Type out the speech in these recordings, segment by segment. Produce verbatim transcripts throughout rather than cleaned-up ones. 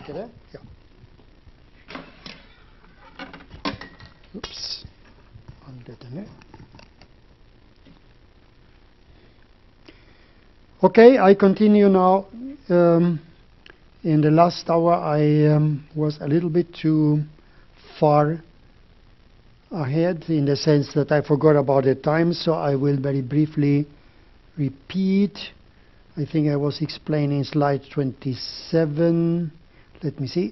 it, eh? Yeah. Oops. Unwritten, eh? Okay, I continue now. Um, in the last hour, I um, was a little bit too far ahead in the sense that I forgot about the time, so I will very briefly repeat. I think I was explaining slide twenty-seven. Let me see.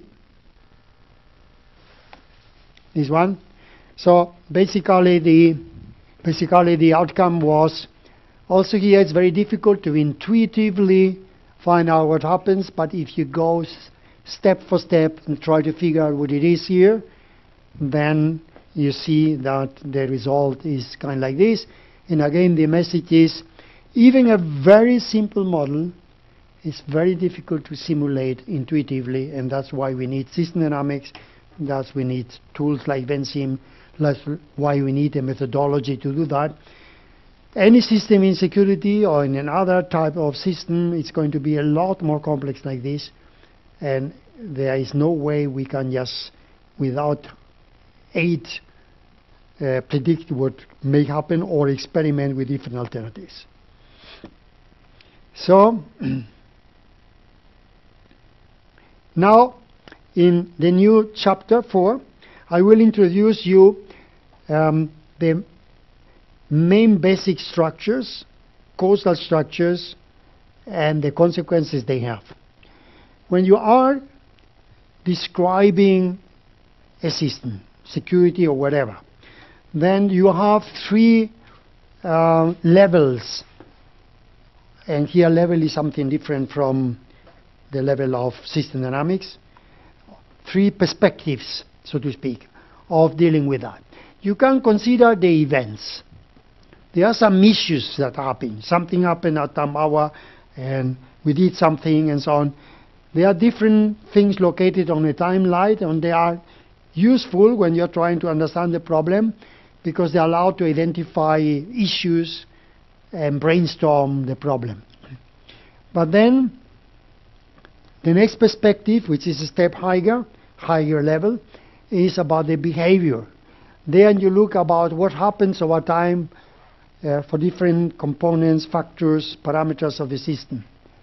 This one. So basically the basically the outcome was also here it's very difficult to intuitively find out what happens, but if you go s step for step and try to figure out what it is here, then you see that the result is kind of like this. And again, the message is even a very simple model is very difficult to simulate intuitively, and that's why we need system dynamics. That's why we need tools like Vensim. That's why we need a methodology to do that. Any system in security or in another type of system, it's going to be a lot more complex like this, and there is no way we can just, without aid, uh, predict what may happen or experiment with different alternatives. So, now in the new chapter four, I will introduce you um, the main basic structures, causal structures, and the consequences they have. When you are describing a system, security or whatever, then you have three uh, levels. And here level is something different from the level of system dynamics. Three perspectives, so to speak, of dealing with that. You can consider the events. There are some issues that happen. Something happened at some hour and we did something and so on. There are different things located on a timeline, and they are useful when you're trying to understand the problem because they allow to identify issues and brainstorm the problem. But then the next perspective, which is a step higher, higher level, is about the behavior. There you look about what happens over time uh, for different components, factors, parameters of the system.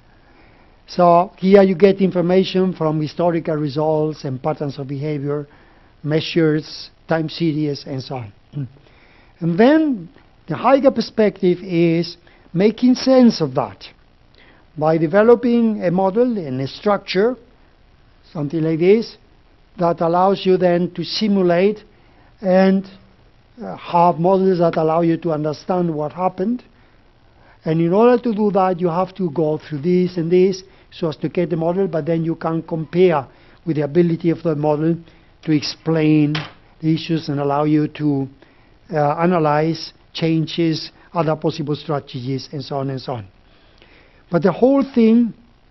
So here you get information from historical results and patterns of behavior, measures, time series, and so on. And then the higher perspective is making sense of that by developing a model and a structure, something like this, that allows you then to simulate and uh, have models that allow you to understand what happened. And in order to do that, you have to go through this and this so as to get the model, but then you can compare with the ability of the model to explain the issues and allow you to uh, analyze changes, other possible strategies, and so on and so on. But the whole thing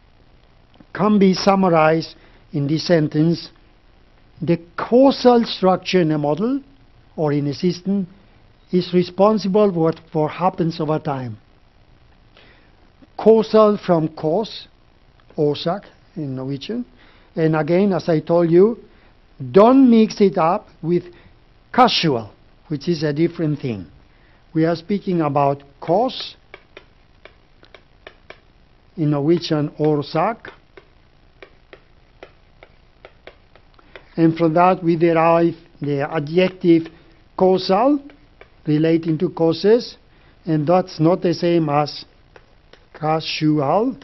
can be summarized in this sentence: the causal structure in a model or in a system is responsible for what for happens over time. Causal from cause, orsak in Norwegian. And again, as I told you, don't mix it up with causal, which is a different thing. We are speaking about cause, in Norwegian orsak, and from that we derive the adjective causal, relating to causes, and that's not the same as casual,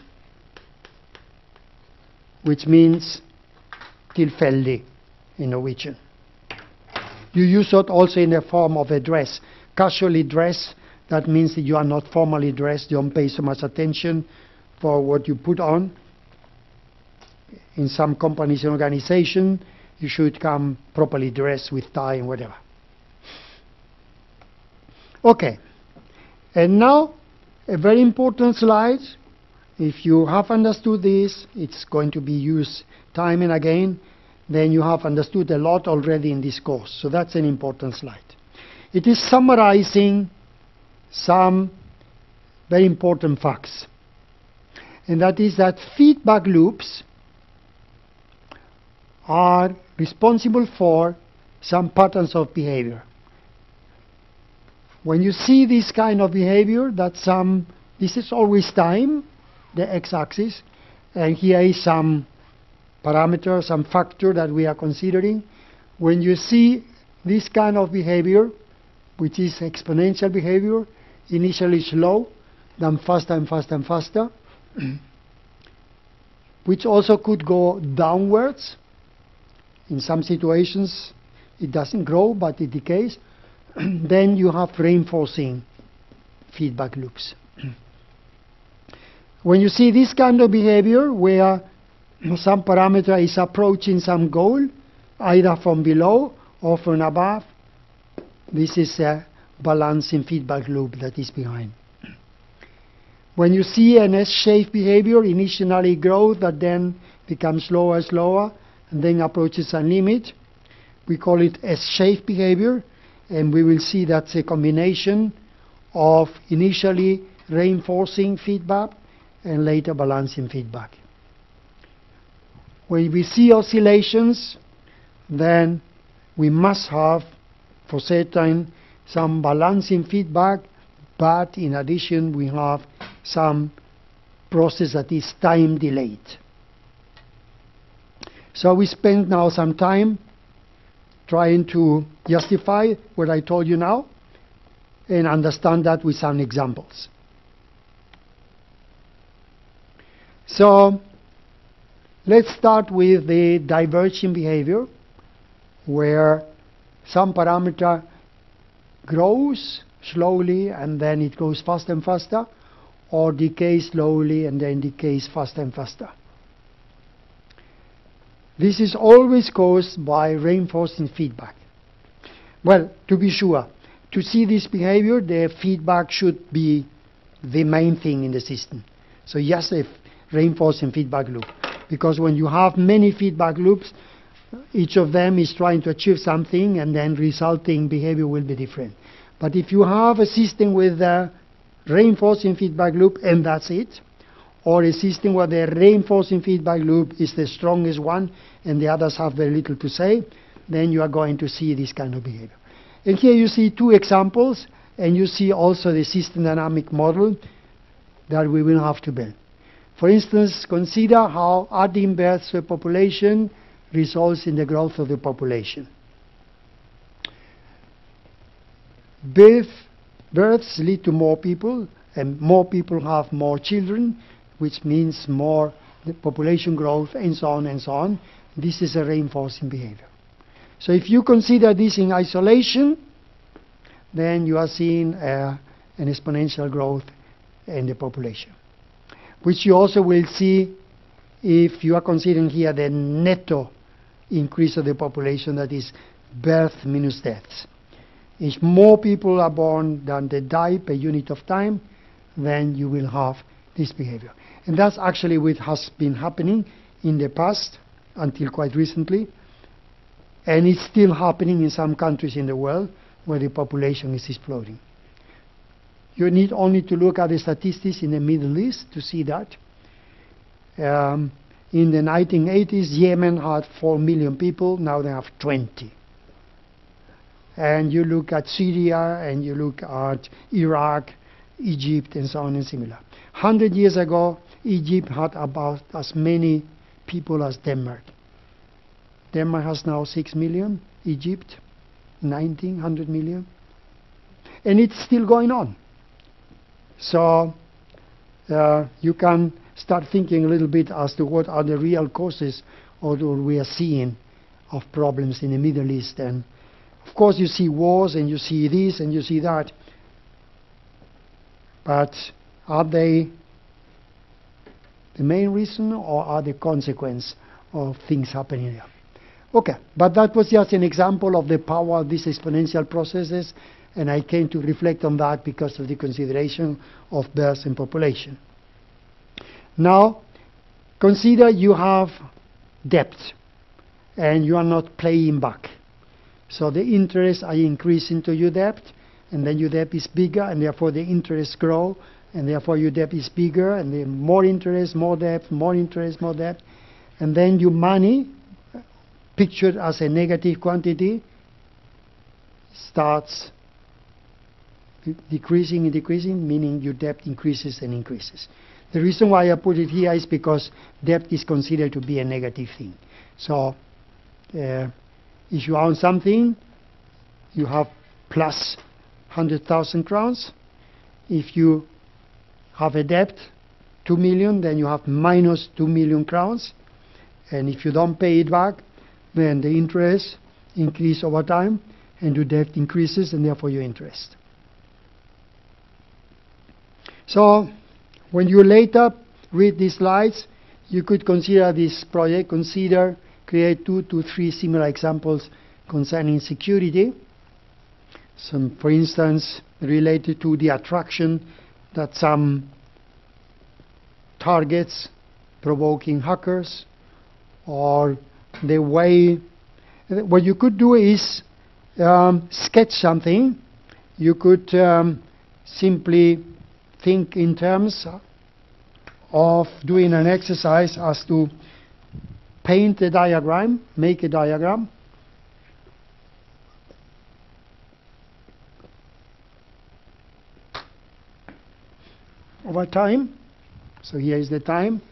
which means tilfeldig in Norwegian. You use it also in the form of a dress. Casually dressed, that means that you are not formally dressed, you don't pay so much attention for what you put on. In some companies and organizations, you should come properly dressed with tie and whatever. Okay, and now a very important slide. If you have understood this, it's going to be used time and again, then you have understood a lot already in this course. So that's an important slide. It is summarizing some very important facts. And that is that feedback loops are responsible for some patterns of behavior. When you see this kind of behavior, that some, this is always time, the x-axis, and here is some parameter, some factor that we are considering. When you see this kind of behavior, which is exponential behavior, initially slow, then faster and faster and faster, which also could go downwards. In some situations, it doesn't grow, but it decays. Then you have reinforcing feedback loops. When you see this kind of behavior, where some parameter is approaching some goal, either from below or from above, this is a balancing feedback loop that is behind. When you see an S-shaped behavior, initially grows, but then becomes slower, slower, and then approaches a limit, we call it S-shaped behavior, and we will see that's a combination of initially reinforcing feedback and later balancing feedback. When we see oscillations, then we must have, for certain, some balancing feedback, but in addition we have some process that is time delayed. So we spend now some time trying to justify what I told you now and understand that with some examples. So let's start with the diverging behavior, where some parameter grows slowly and then it goes faster and faster, or decays slowly and then decays faster and faster. This is always caused by reinforcing feedback. Well, to be sure, to see this behavior, the feedback should be the main thing in the system. So yes, a reinforcing feedback loop. Because when you have many feedback loops, each of them is trying to achieve something, and then resulting behavior will be different. But if you have a system with a reinforcing feedback loop and that's it, or a system where the reinforcing feedback loop is the strongest one and the others have very little to say, then you are going to see this kind of behavior. And here you see two examples, and you see also the system dynamic model that we will have to build. For instance, consider how adding births to a population results in the growth of the population. Birth, births lead to more people, and more people have more children, which means more the population growth, and so on and so on. This is a reinforcing behavior. So if you consider this in isolation, then you are seeing uh, an exponential growth in the population, which you also will see if you are considering here the netto increase of the population, that is birth minus deaths. If more people are born than they die per unit of time, then you will have this behavior. And that's actually what has been happening in the past until quite recently. And it's still happening in some countries in the world where the population is exploding. You need only to look at the statistics in the Middle East to see that. Um, in the nineteen eighties, Yemen had four million people, now they have twenty. And you look at Syria, and you look at Iraq, Egypt, and so on and similar. one hundred years ago, Egypt had about as many people as Denmark. Denmark has now six million, Egypt nineteen hundred million. And it's still going on. So uh, you can start thinking a little bit as to what are the real causes of what we are seeing of problems in the Middle East. And of course you see wars, and you see this, and you see that. But are they the main reason, or are they consequence of things happening there? Okay, but that was just an example of the power of these exponential processes, and I came to reflect on that because of the consideration of births and population. Now, consider you have debt, and you are not paying back. So the interests are increasing to your debt, and then your debt is bigger, and therefore the interests grow, and therefore your debt is bigger, and then more interest, more debt, more interest, more debt, and then your money pictured as a negative quantity starts de- decreasing and decreasing, meaning your debt increases and increases. The reason why I put it here is because debt is considered to be a negative thing. So uh, if you own something, you have plus one hundred thousand crowns. If you have a debt, two million, then you have minus two million crowns. And if you don't pay it back, then the interest increases over time, and your debt increases, and therefore your interest. So when you later read these slides, you could consider this project, consider, create two to three similar examples concerning security. Some, for instance, related to the attraction that some targets provoking hackers, or the way, what you could do is um, sketch something. You could um, simply think in terms of doing an exercise as to paint a diagram, make a diagram. Over time. So here is the time.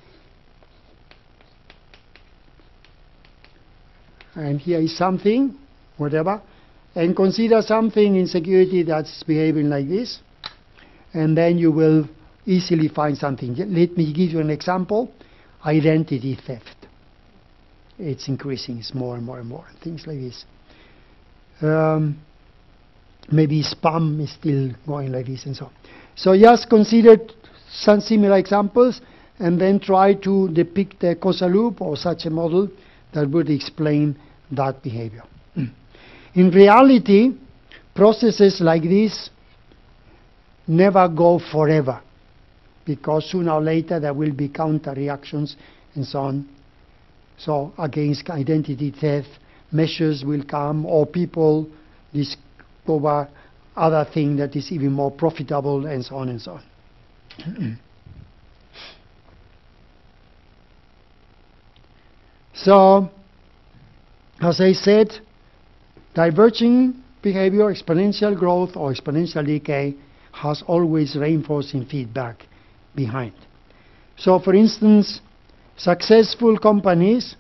And here is something, whatever. And consider something in security that's behaving like this. And then you will easily find something. Let me give you an example. Identity theft. It's increasing. It's more and more and more. Things like this. Um, maybe spam is still going like this and so on. So just consider some similar examples and then try to depict a causal loop or such a model that would explain that behavior. In reality, processes like this never go forever, because sooner or later there will be counter reactions and so on. So against identity theft, measures will come, or people discover other thing that is even more profitable, and so on and so on. So, as I said, diverging behavior, exponential growth or exponential decay, has always reinforcing feedback behind. So, for instance, successful companies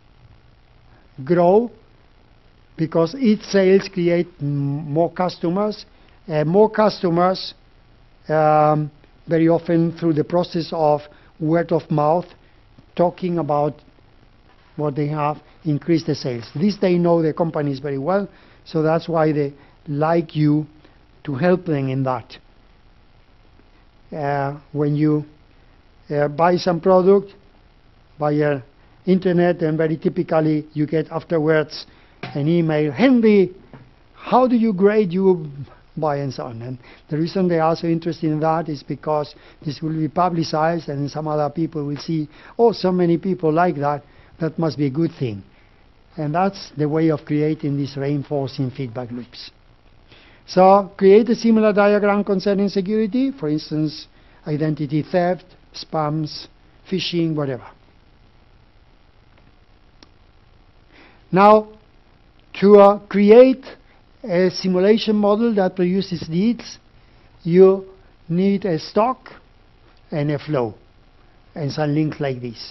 grow because its sales create m more customers, and more customers um, very often through the process of word of mouth, talking about what they have, increase the sales. This they know the companies very well, so that's why they like you to help them in that. Uh, when you uh, buy some product via internet, and very typically you get afterwards an email, Henry, how do you grade you buy, and so on. And the reason they are so interested in that is because this will be publicized, and some other people will see, oh, so many people like that, that must be a good thing. And that's the way of creating these reinforcing feedback loops. So create a similar diagram concerning security, for instance, identity theft, spams, phishing, whatever. Now, to uh, create a simulation model that produces these, you need a stock and a flow, and some links like this.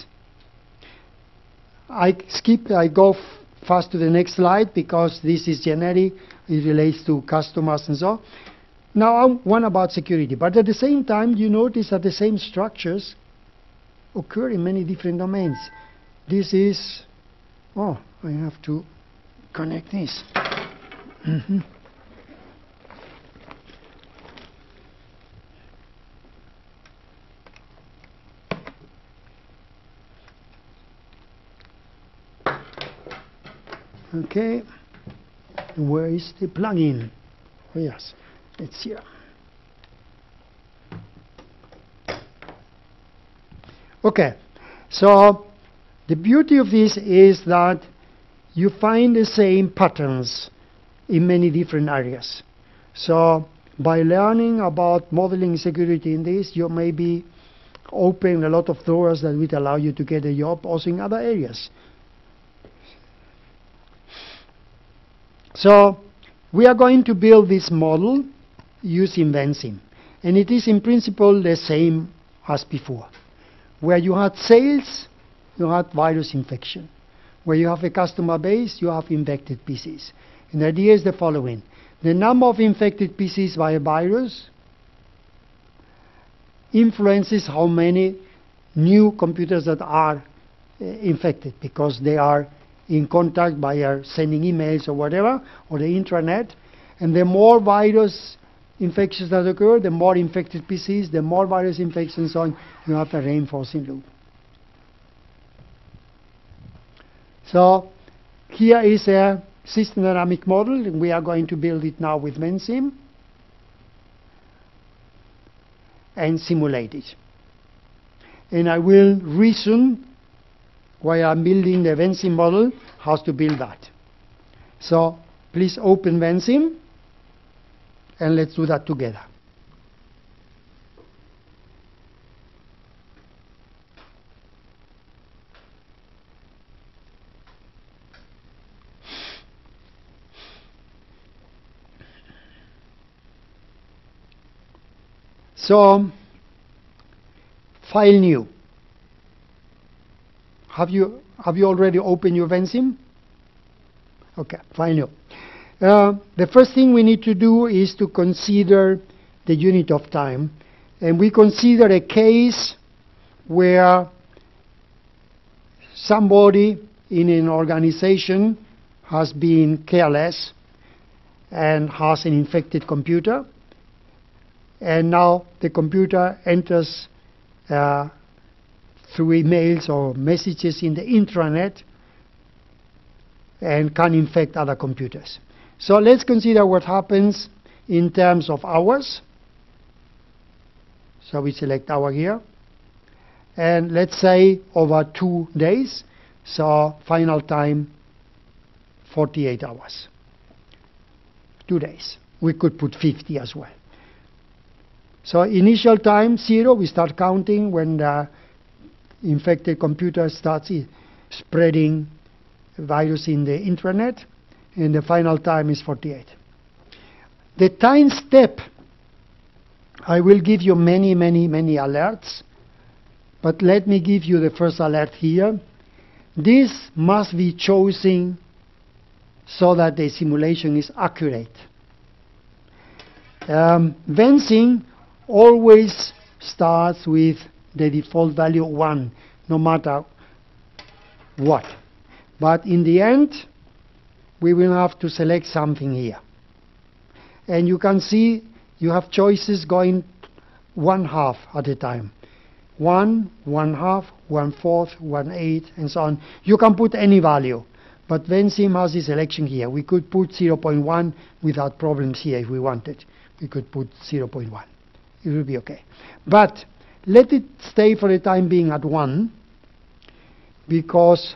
I skip, I go f fast to the next slide because this is generic, it relates to customers and so on. Now, one about security, but at the same time, you notice that the same structures occur in many different domains. This is, oh, I have to connect this. Mm-hmm. Okay, where is the plugin? Oh yes, it's here. Okay, so the beauty of this is that you find the same patterns in many different areas. So by learning about modeling security in this, you may be opening a lot of doors that would allow you to get a job also in other areas. So we are going to build this model using Vensim. And it is in principle the same as before. Where you had sales, you had virus infection. Where you have a customer base, you have infected P Cs. And the idea is the following. The number of infected P Cs by a virus influences how many new computers that are uh, infected, because they are in contact by uh, sending emails or whatever, or the intranet. And the more virus infections that occur, the more infected P Cs, the more virus infections on, you have a reinforcing loop. So here is a system dynamic model, and we are going to build it now with Vensim and simulate it. And I will reason while I'm building the Vensim model how to build that. So please open Vensim and let's do that together. So, file new. Have you have you already opened your Vensim? Okay, file new. Uh, the first thing we need to do is to consider the unit of time, and we consider a case where somebody in an organization has been careless and has an infected computer. And now the computer enters uh, through emails or messages in the intranet and can infect other computers. So let's consider what happens in terms of hours. So we select hour here. And let's say over two days. So final time, forty-eight hours. Two days. We could put fifty as well. So initial time, zero, we start counting when the infected computer starts spreading virus in the intranet, and the final time is forty-eight. The time step, I will give you many, many, many alerts, but let me give you the first alert here. This must be chosen so that the simulation is accurate. Um, Vensim always starts with the default value one, no matter what. But in the end, we will have to select something here. And you can see you have choices going one half at a time. One, one half, one fourth, one eighth, and so on. You can put any value. But Vensim has this selection here. We could put zero point one without problems here if we wanted. We could put zero point one. It will be okay. But let it stay for the time being at one, because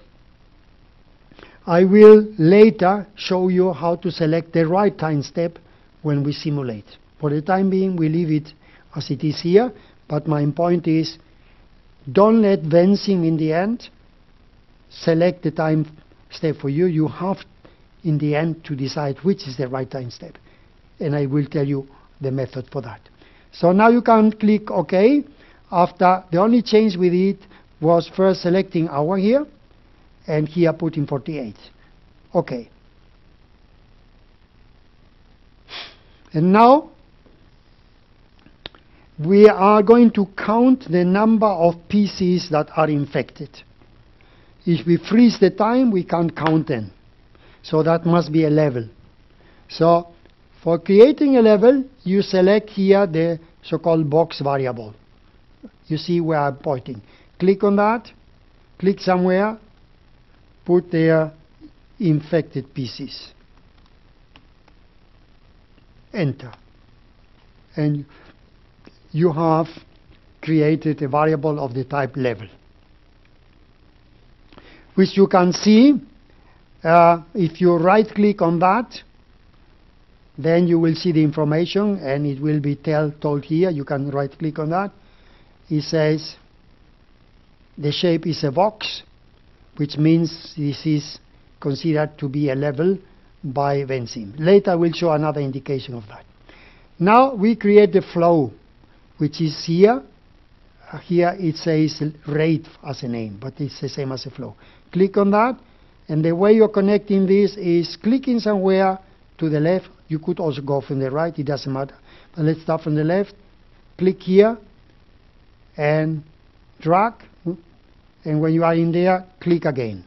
I will later show you how to select the right time step when we simulate. For the time being, we leave it as it is here, but my point is, don't let Vensim in the end select the time step for you. You have in the end to decide which is the right time step, and I will tell you the method for that. So now you can click OK. After, the only change we did was first selecting hour here, and here putting forty-eight. OK. And now we are going to count the number of P Cs that are infected. If we freeze the time, we can't count them. So that must be a level. So for creating a level, you select here the so-called box variable. You see where I'm pointing. Click on that, click somewhere, put there infected P Cs. Enter. And you have created a variable of the type level, which you can see uh, if you right click on that, then you will see the information, and it will be tell, told here. You can right click on that. It says the shape is a box, which means this is considered to be a level by Venzime. Later we'll show another indication of that. Now we create the flow, which is here. Uh, here it says rate as a name, but it's the same as a flow. Click on that, and the way you're connecting this is clicking somewhere to the left. You could also go from the right, it doesn't matter. But let's start from the left. Click here and drag, and when you are in there, click again.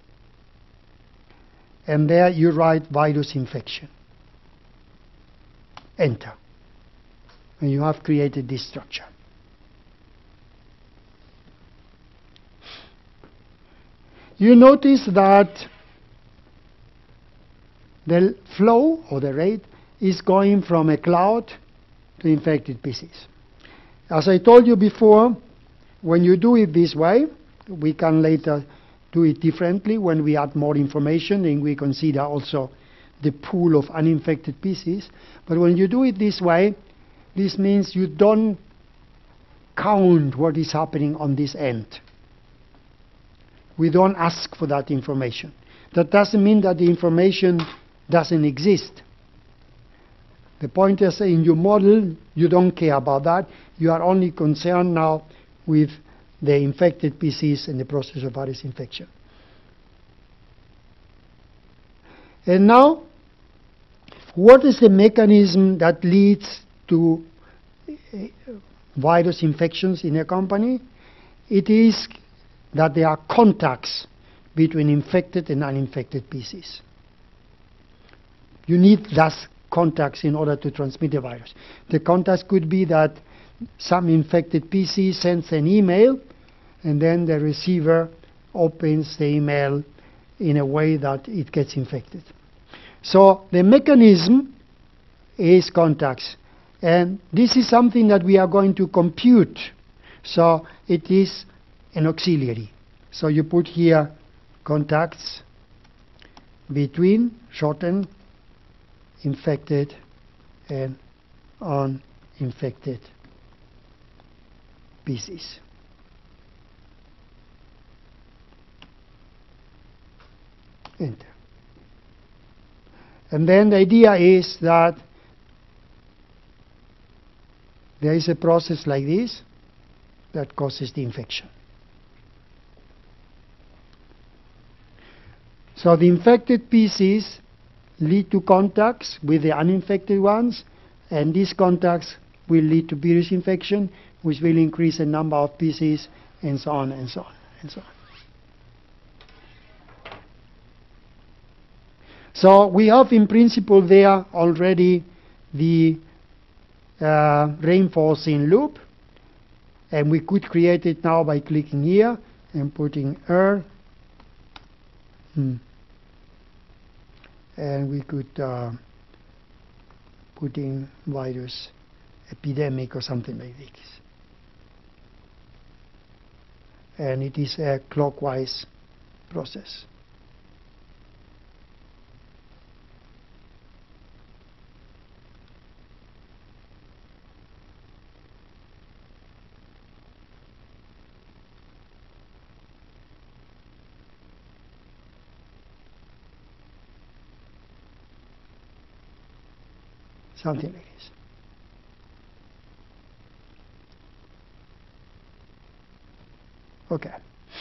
And there you write virus infection. Enter. And you have created this structure. You notice that the flow or the rate is going from a cloud to infected P Cs. As I told you before, when you do it this way, we can later do it differently when we add more information and we consider also the pool of uninfected P Cs. But when you do it this way, this means you don't count what is happening on this end. We don't ask for that information. That doesn't mean that the information doesn't exist. The point is, in your model, you don't care about that. You are only concerned now with the infected P Cs and the process of virus infection. And now, what is the mechanism that leads to virus infections in a company? It is that there are contacts between infected and uninfected P Cs. You need those contacts in order to transmit the virus. The contacts could be that some infected P C sends an email, and then the receiver opens the email in a way that it gets infected. So the mechanism is contacts, and this is something that we are going to compute. So it is an auxiliary. So you put here contacts between shortened infected and uninfected P Cs. Enter. And then the idea is that there is a process like this that causes the infection. So the infected P Cs lead to contacts with the uninfected ones, and these contacts will lead to virus infection, which will increase the number of P Cs, and so on and so on and so on. So we have in principle there already the uh, reinforcing loop, and we could create it now by clicking here and putting R. Hmm. And we could uh, put in virus epidemic or something like this. And it is a clockwise process. Something like this. Okay.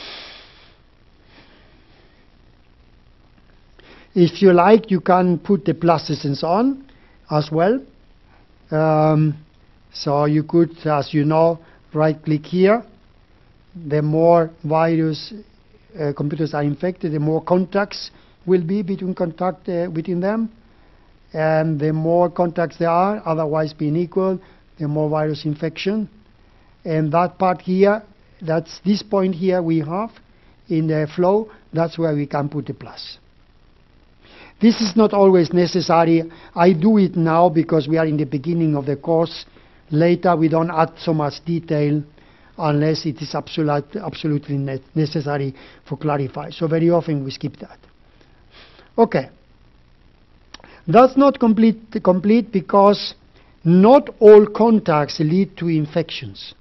If you like, you can put the pluses and so on as well. Um, so you could, as you know, right-click here. The more virus uh, computers are infected, the more contacts will be between contact uh, between them. And the more contacts there are, otherwise being equal, the more virus infection. And that part here, that's this point here we have in the flow, that's where we can put a plus. This is not always necessary. I do it now because we are in the beginning of the course. Later we don't add so much detail unless it is absolute, absolutely ne necessary for clarify. So very often we skip that. Okay. That's not complete, complete because not all contacts lead to infections.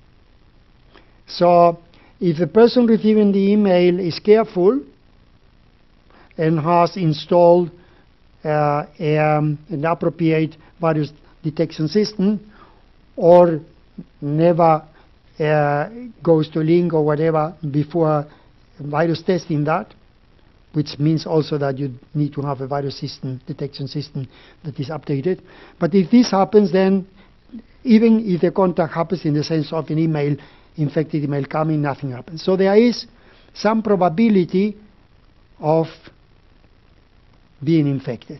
So if the person receiving the email is careful and has installed uh, um, an appropriate virus detection system, or never uh, goes to link or whatever before virus testing that, which means also that you need to have a virus system, detection system that is updated. But if this happens, then even if the contact happens in the sense of an email, infected email coming, nothing happens. So there is some probability of being infected.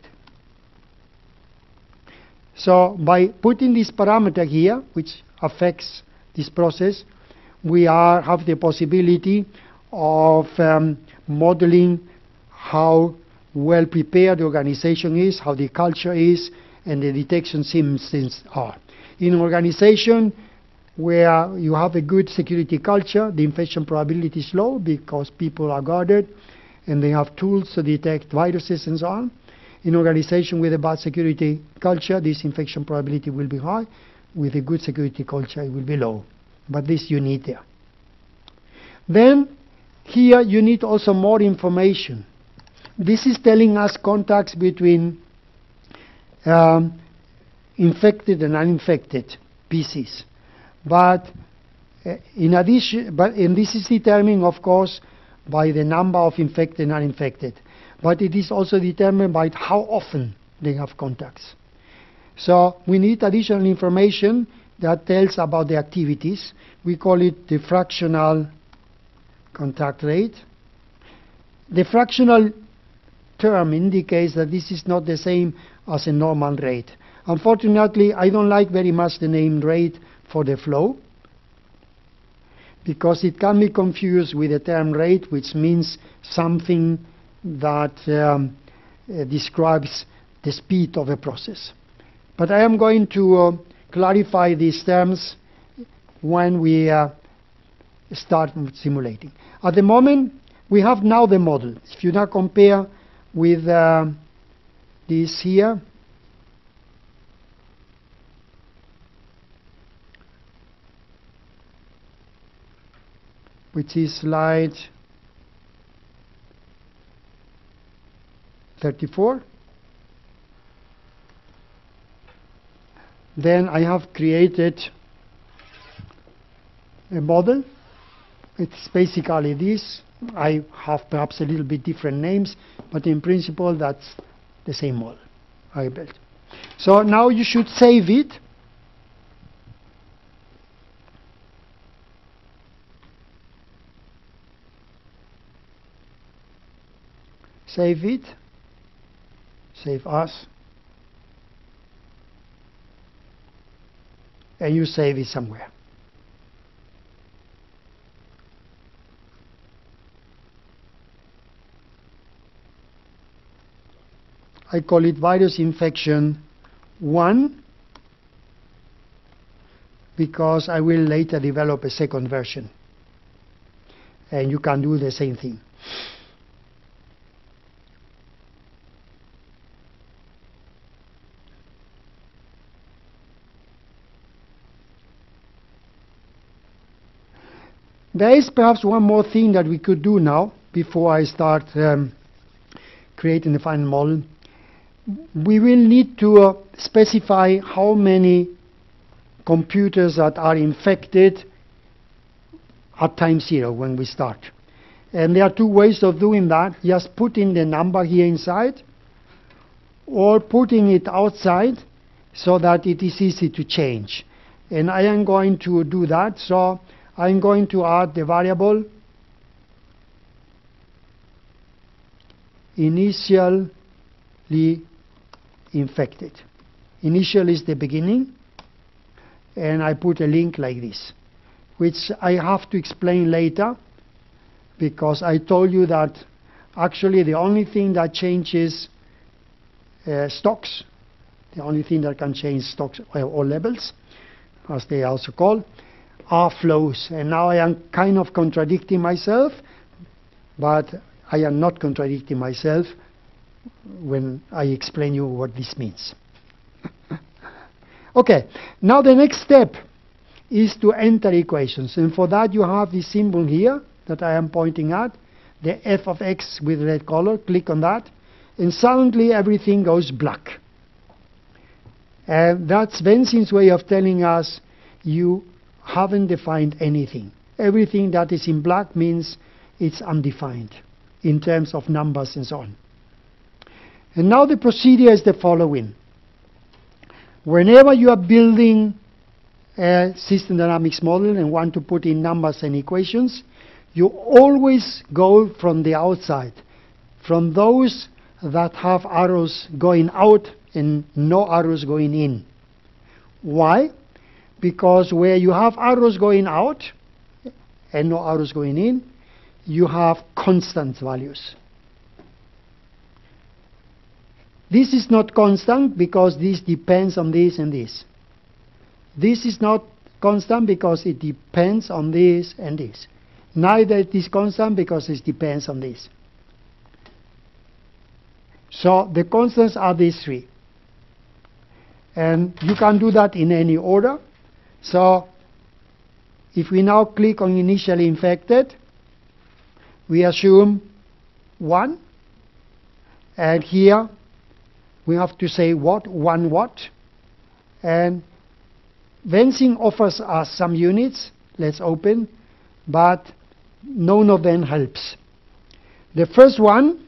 So by putting this parameter here, which affects this process, we are, have the possibility of um, modeling how well prepared the organization is, how the culture is, and the detection systems are. In an organization where you have a good security culture, the infection probability is low because people are guarded and they have tools to detect viruses and so on. In an organization with a bad security culture, this infection probability will be high. With a good security culture, it will be low. But this you need there. Then, here you need also more information. This is telling us contacts between um, infected and uninfected P Cs. But uh, in addition, but and this is determined, of course, by the number of infected and uninfected. But it is also determined by how often they have contacts. So we need additional information that tells about the activities. We call it the fractional contact rate. The fractional term indicates that this is not the same as a normal rate. Unfortunately, I don't like very much the name rate for the flow, because it can be confused with the term rate, which means something that um, uh, describes the speed of a process. But I am going to uh, clarify these terms when we uh, start simulating. At the moment, we have now the model. If you now compare with uh, this here, which is slide thirty-four. Then I have created a model. It's basically this. I have perhaps a little bit different names, but in principle that's the same model I built. So now you should save it. Save it. Save as. And you save it somewhere. I call it virus infection one, because I will later develop a second version. And you can do the same thing. There is perhaps one more thing that we could do now before I start um, creating the final model. We will need to uh, specify how many computers that are infected at time zero when we start. And there are two ways of doing that: just putting the number here inside, or putting it outside so that it is easy to change. And I am going to do that. So I'm going to add the variable initially infected. Initial is the beginning, and I put a link like this, which I have to explain later, because I told you that actually the only thing that changes uh, stocks, the only thing that can change stocks or levels, as they are also called, are flows. And now I am kind of contradicting myself, but I am not contradicting myself when I explain you what this means. Okay, now the next step is to enter equations, and for that you have this symbol here that I am pointing at, the f of x with red color. Click on that, and suddenly everything goes black. And that's Vensim's way of telling us you haven't defined anything. Everything that is in black means it's undefined in terms of numbers and so on. And now the procedure is the following. Whenever you are building a system dynamics model and want to put in numbers and equations, you always go from the outside, from those that have arrows going out and no arrows going in. Why? Because where you have arrows going out and no arrows going in, you have constant values. This is not constant because this depends on this and this. This is not constant because it depends on this and this. Neither it is constant because it depends on this. So the constants are these three. And you can do that in any order. So if we now click on initially infected, we assume one. And here we have to say what, one what. And Vensim offers us some units. Let's open. But none of them helps. The first one,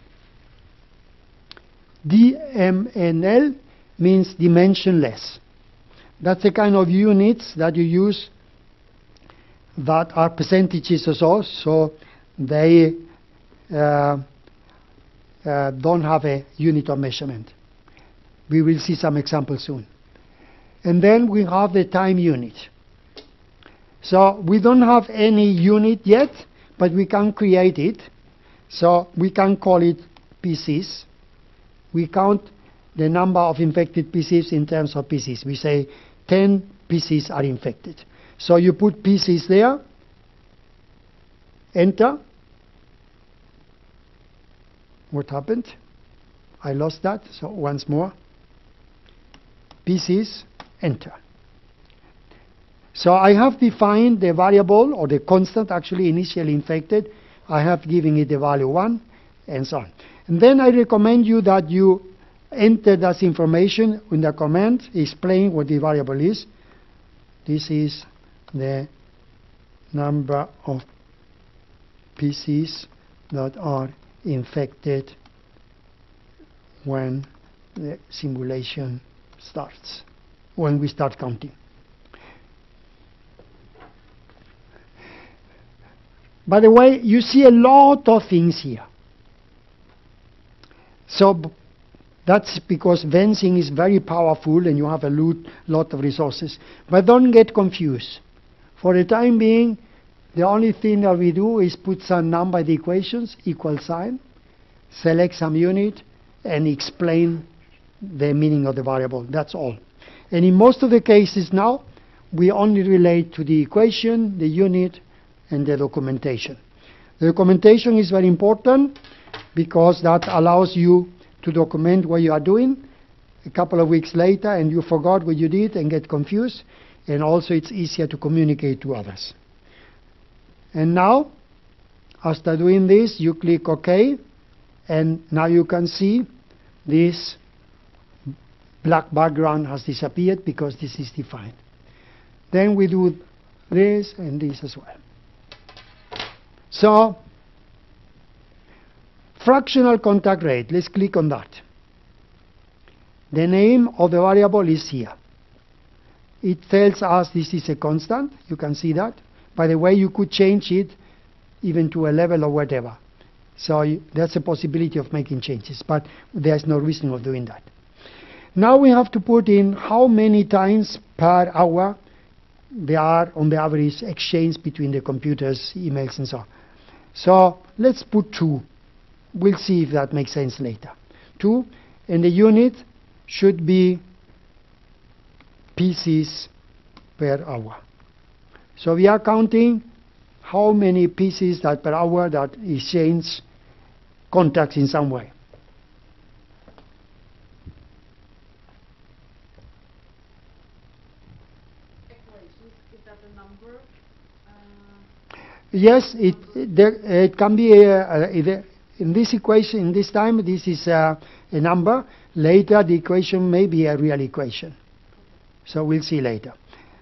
D M N L, means dimensionless. That's the kind of units that you use that are percentages or so, so they uh, uh, don't have a unit of measurement. We will see some examples soon. And then we have the time unit. So we don't have any unit yet, but we can create it. So we can call it P Cs. We count the number of infected P Cs in terms of P Cs. We say ten P Cs are infected. So you put P Cs there, enter. What happened? I lost that, so once more. P Cs, enter. So I have defined the variable, or the constant actually initially infected. I have given it the value one, and so on. And then I recommend you that you enter that information in the command, explain what the variable is. This is the number of P Cs that are infected when the simulation starts, when we start counting. By the way, you see a lot of things here. So that's because Vensim is very powerful and you have a lot of resources. But don't get confused. For the time being, the only thing that we do is put some number in the equations, equal sign, select some unit, and explain the meaning of the variable. That's all. And in most of the cases now, we only relate to the equation, the unit, and the documentation. The documentation is very important because that allows you to document what you are doing a couple of weeks later and you forgot what you did and get confused, and also it's easier to communicate to others. And now, after doing this, you click OK, and now you can see this black background has disappeared because this is defined. Then we do this and this as well. So, fractional contact rate, let's click on that. The name of the variable is here. It tells us this is a constant, you can see that. By the way, you could change it even to a level or whatever. So you, that's a possibility of making changes, but there's no reason of doing that. Now we have to put in how many times per hour there are on the average exchange between the computers, emails and so on. So let's put two. We'll see if that makes sense later. Two, and the unit should be P Cs per hour. So we are counting how many P Cs that per hour that exchange contacts in some way. Is that a number? Uh, Yes, it, there, it can be a, a, in this equation, in this time, this is uh, a number. Later, the equation may be a real equation. So we'll see later.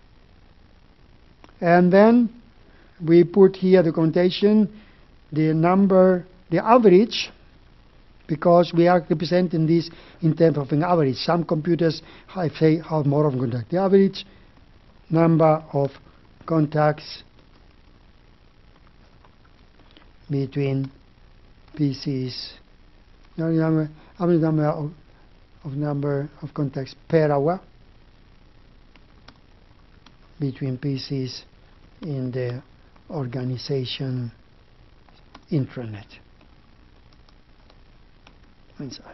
And then we put here the connotation, the number, the average, because we are representing this in terms of an average. Some computers, I say, have more of contact. The average number of contacts between P Cs, no, number, average number of, of number of contacts per hour between P Cs in the organization intranet. And so on.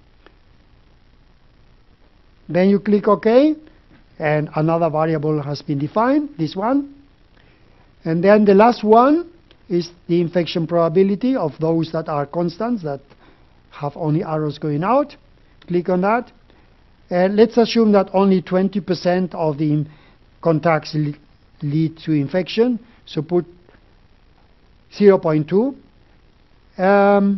Then you click OK, and another variable has been defined, this one. And then the last one is the infection probability of those that are constants, that have only arrows going out. Click on that. And let's assume that only twenty percent of the contacts le lead to infection. So put zero point two. Um,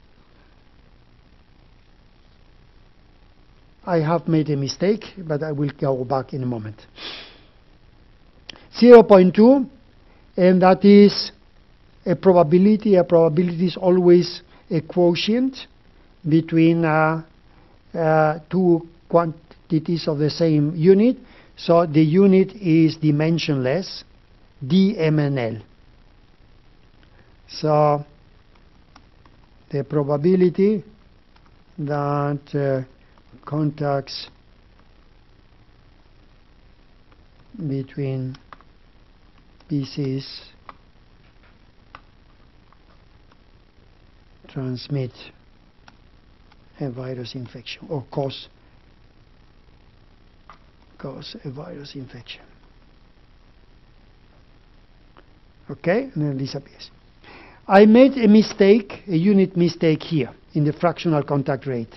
I have made a mistake, but I will go back in a moment. zero point two, and that is a probability. A probability is always a quotient between uh, uh, two quantities of the same unit. So the unit is dimensionless, D M N L. So the probability that uh, contacts between P Cs transmit a virus infection or cause cause a virus infection. Okay, and then disappears. I made a mistake, a unit mistake here in the fractional contact rate.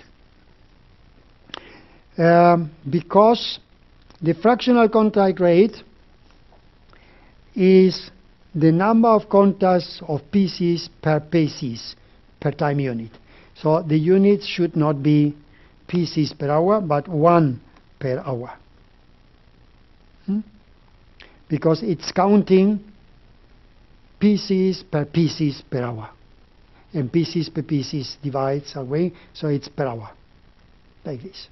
Um, because the fractional contact rate is the number of contacts of P Cs per P Cs per time unit. So the unit should not be P Cs per hour, but one per hour. Hmm? Because it's counting P Cs per P Cs per hour. And P Cs per P Cs divides away, so it's per hour, like this.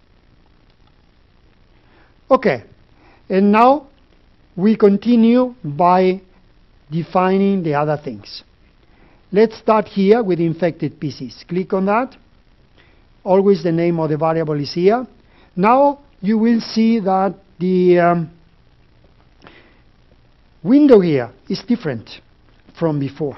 Okay, and now we continue by defining the other things. Let's start here with infected P Cs. Click on that. Always the name of the variable is here. Now you will see that the um, window here is different from before.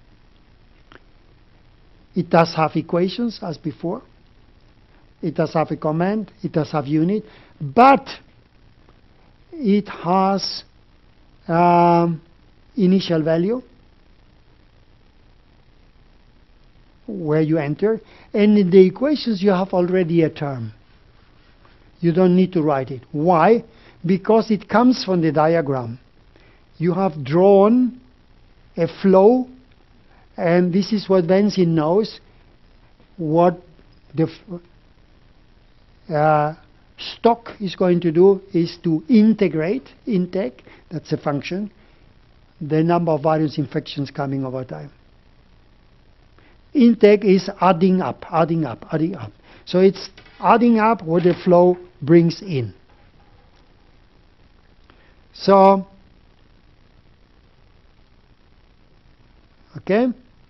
It does have equations as before. It does have a command. It does have unit. But it has um, initial value where you enter, and in the equations you have already a term. You don't need to write it. Why? Because it comes from the diagram. You have drawn a flow, and this is what Benzene knows, what the uh, stock is going to do is to integrate, intake, that's a function, the number of virus infections coming over time. Intake is adding up, adding up, adding up. So it's adding up what the flow brings in. So, okay.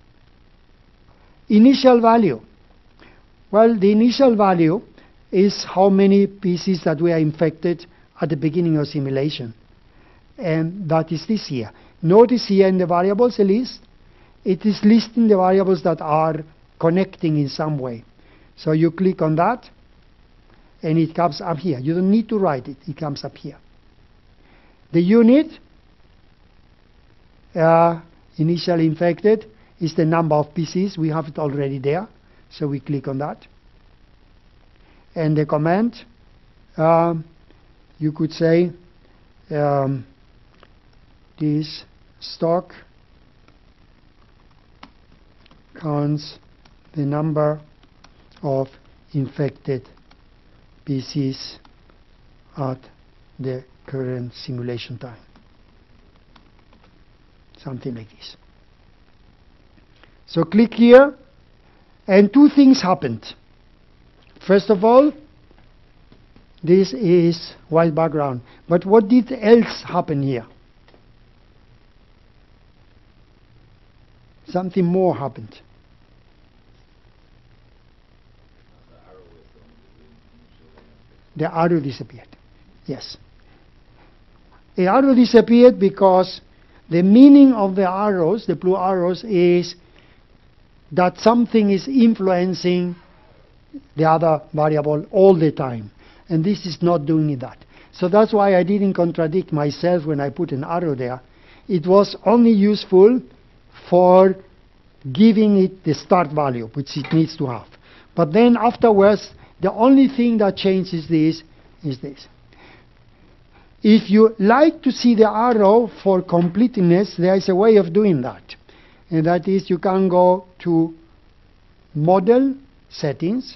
Initial value. Well, the initial value is how many P Cs that were infected at the beginning of simulation. And that is this here. Notice here in the variables list, it is listing the variables that are connecting in some way. So you click on that, and it comes up here. You don't need to write it. It comes up here. The unit, uh, initially infected, is the number of P Cs. We have it already there. So we click on that. And the command, um, you could say, um, this stock counts the number of infected species at the current simulation time. Something like this. So click here, and two things happened. First of all, this is white background. But what did else happen here? Something more happened. The arrow disappeared. Yes. The arrow disappeared because the meaning of the arrows, the blue arrows, is that something is influencing the other variable all the time. And this is not doing that. So that's why I didn't contradict myself when I put an arrow there. It was only useful for giving it the start value, which it needs to have. But then afterwards, the only thing that changes this is this. If you like to see the arrow for completeness, there is a way of doing that. And that is, you can go to Model, Settings,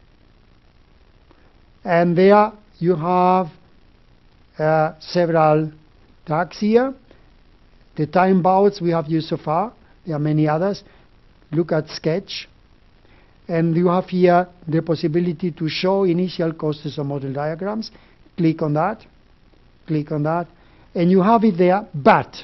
and there you have uh, several tags here. The time bounds we have used so far. There are many others. Look at Sketch. And you have here the possibility to show initial costs of model diagrams. Click on that. Click on that. And you have it there, but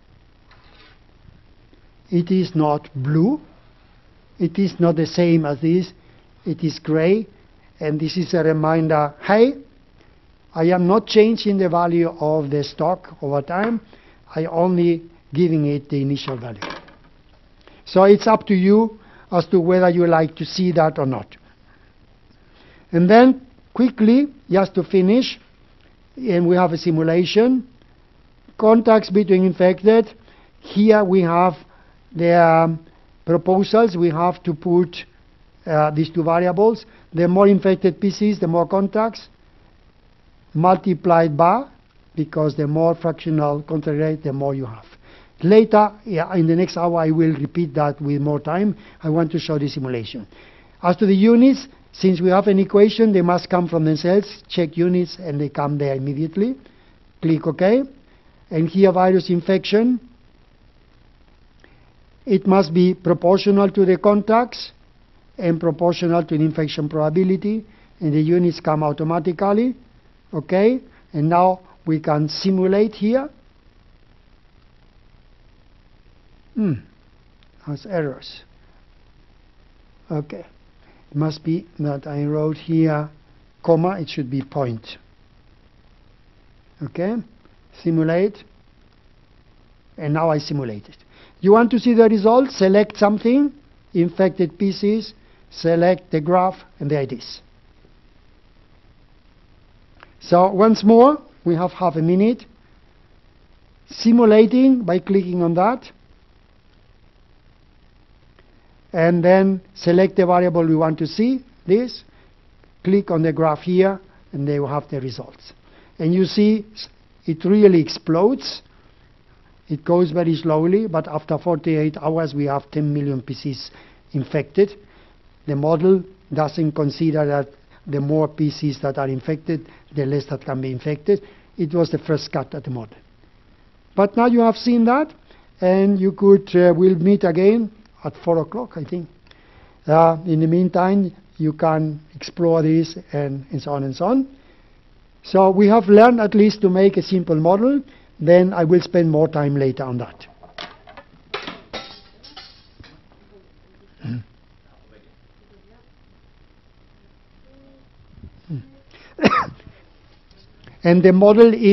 it is not blue. It is not the same as this. It is gray. And this is a reminder, hey, I am not changing the value of the stock over time. I only giving it the initial value. So it's up to you as to whether you like to see that or not. And then quickly, just to finish, and we have a simulation. Contacts between infected. Here we have the um, proposals. We have to put uh, these two variables. The more infected species, the more contacts, multiplied by, because the more fractional contact rate, the more you have. Later, yeah, in the next hour, I will repeat that with more time. I want to show the simulation. As to the units, since we have an equation, they must come from themselves. Check units, and they come there immediately. Click OK. And here, virus infection. It must be proportional to the contacts and proportional to the infection probability. And the units come automatically. OK. And now we can simulate here. Hmm, has errors. Okay, it must be that I wrote here comma, it should be point. Okay, simulate, and now I simulate it. You want to see the result? Select something, infected pieces, select the graph, and there it is. So once more, we have half a minute. Simulating by clicking on that. And then select the variable we want to see, this, click on the graph here, and they will have the results. And you see it really explodes. It goes very slowly, but after forty-eight hours we have ten million pieces infected. The model doesn't consider that the more pieces that are infected, the less that can be infected. It was the first cut at the model. But now you have seen that, and you could, uh, we'll meet again at four o'clock, I think. Uh, in the meantime, you can explore this and, and so on and so on. So we have learned at least to make a simple model. Then I will spend more time later on that. And the model is